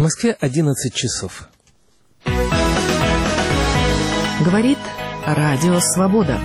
Москве 11 часов. Говорит Радио Свобода.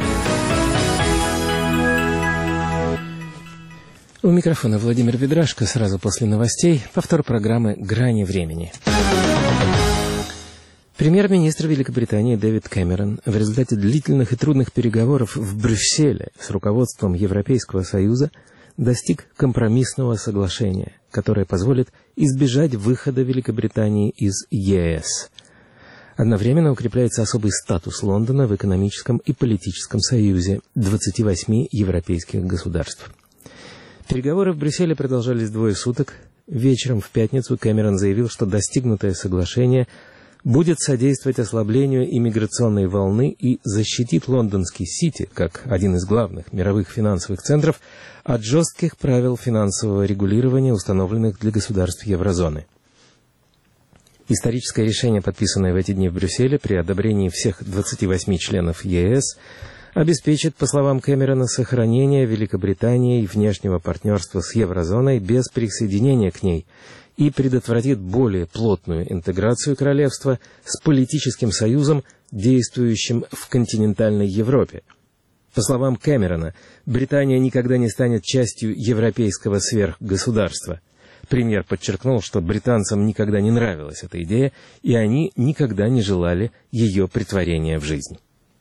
У микрофона Владимир Ведрашко. Сразу после новостей повтор программы «Грани времени». Премьер-министр Великобритании Дэвид Кэмерон в результате длительных и трудных переговоров в Брюсселе с руководством Европейского Союза достиг компромиссного соглашения, которое позволит избежать выхода Великобритании из ЕС. Одновременно укрепляется особый статус Лондона в экономическом и политическом союзе 28 европейских государств. Переговоры в Брюсселе продолжались 2 суток. Вечером в пятницу Кэмерон заявил, что достигнутое соглашение будет содействовать ослаблению иммиграционной волны и защитит лондонский Сити, как один из главных мировых финансовых центров, от жестких правил финансового регулирования, установленных для государств еврозоны. Историческое решение, подписанное в эти дни в Брюсселе при одобрении всех 28 членов ЕС, обеспечит, по словам Кэмерона, сохранение Великобритании внешнего партнерства с еврозоной без присоединения к ней и предотвратит более плотную интеграцию королевства с политическим союзом, действующим в континентальной Европе. По словам Кэмерона, Британия никогда не станет частью европейского сверхгосударства. Премьер подчеркнул, что британцам никогда не нравилась эта идея, и они никогда не желали ее претворения в жизнь.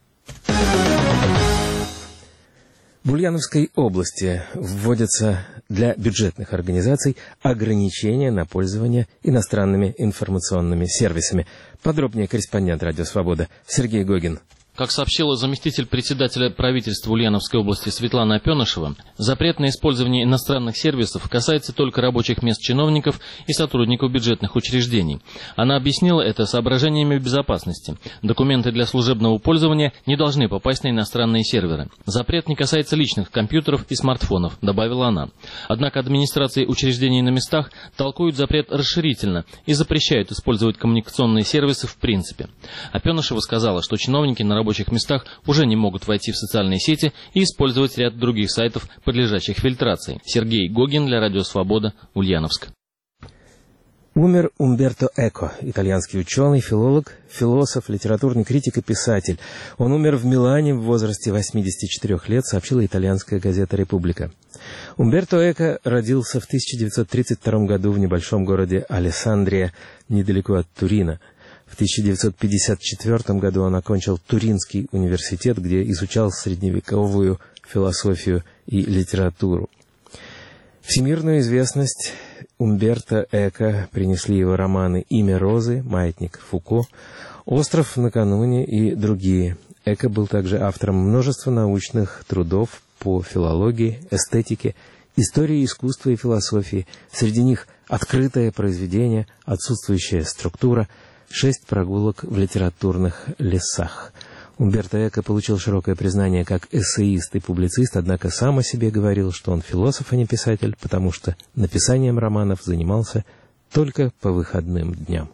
В Ульяновской области вводятся для бюджетных организаций ограничения на пользование иностранными информационными сервисами. Подробнее корреспондент «Радио Свобода» Сергей Гогин. Как сообщила заместитель председателя правительства Ульяновской области Светлана Опенышева, запрет на использование иностранных сервисов касается только рабочих мест чиновников и сотрудников бюджетных учреждений. Она объяснила это соображениями безопасности. Документы для служебного пользования не должны попасть на иностранные серверы. Запрет не касается личных компьютеров и смартфонов, добавила она. Однако администрации учреждений на местах толкуют запрет расширительно и запрещают использовать коммуникационные сервисы в принципе. Опенышева сказала, что чиновники на рабочих местах уже не могут войти в социальные сети и использовать ряд других сайтов, подлежащих фильтрации. Сергей Гогин для Радио Свобода, Ульяновск. Умер Умберто Эко, итальянский ученый, филолог, философ, литературный критик и писатель. Он умер в Милане в возрасте 84 лет, сообщила итальянская газета «Република». Умберто Эко родился в 1932 году в небольшом городе Алессандрия, недалеко от Турина. В 1954 году он окончил Туринский университет, где изучал средневековую философию и литературу. Всемирную известность Умберто Эко принесли его романы «Имя розы», «Маятник Фуко», «Остров накануне» и другие. Эко был также автором множества научных трудов по филологии, эстетике, истории искусства и философии. Среди них открытое произведение, отсутствующая структура, 6 прогулок в литературных лесах. Умберто Эко получил широкое признание как эссеист и публицист, однако сам о себе говорил, что он философ, а не писатель, потому что написанием романов занимался только по выходным дням.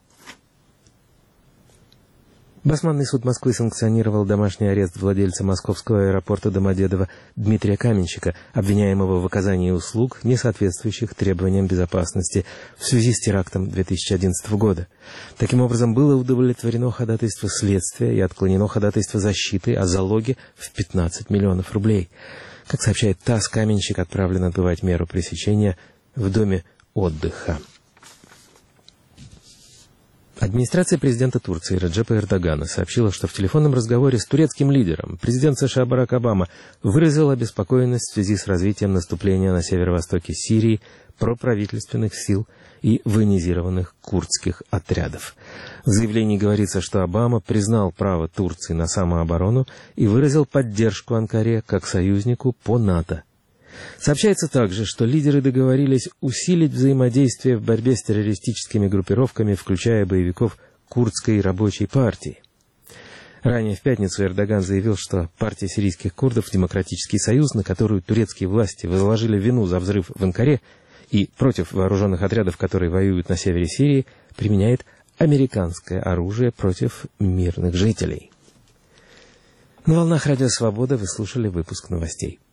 Басманный суд Москвы санкционировал домашний арест владельца московского аэропорта Домодедово Дмитрия Каменщика, обвиняемого в оказании услуг, не соответствующих требованиям безопасности в связи с терактом 2011 года. Таким образом, было удовлетворено ходатайство следствия и отклонено ходатайство защиты о залоге в 15 миллионов рублей. Как сообщает ТАСС, Каменщик отправлен отбывать меру пресечения в доме отдыха. Администрация президента Турции Реджепа Эрдогана сообщила, что в телефонном разговоре с турецким лидером президент США Барак Обама выразил обеспокоенность в связи с развитием наступления на северо-востоке Сирии проправительственных сил и военизированных курдских отрядов. В заявлении говорится, что Обама признал право Турции на самооборону и выразил поддержку Анкаре как союзнику по НАТО. Сообщается также, что лидеры договорились усилить взаимодействие в борьбе с террористическими группировками, включая боевиков Курдской рабочей партии. Ранее в пятницу Эрдоган заявил, что партия сирийских курдов «Демократический союз», на которую турецкие власти возложили вину за взрыв в Анкаре и против вооруженных отрядов, которые воюют на севере Сирии, применяет американское оружие против мирных жителей. На волнах Радио Свобода вы слушали выпуск новостей.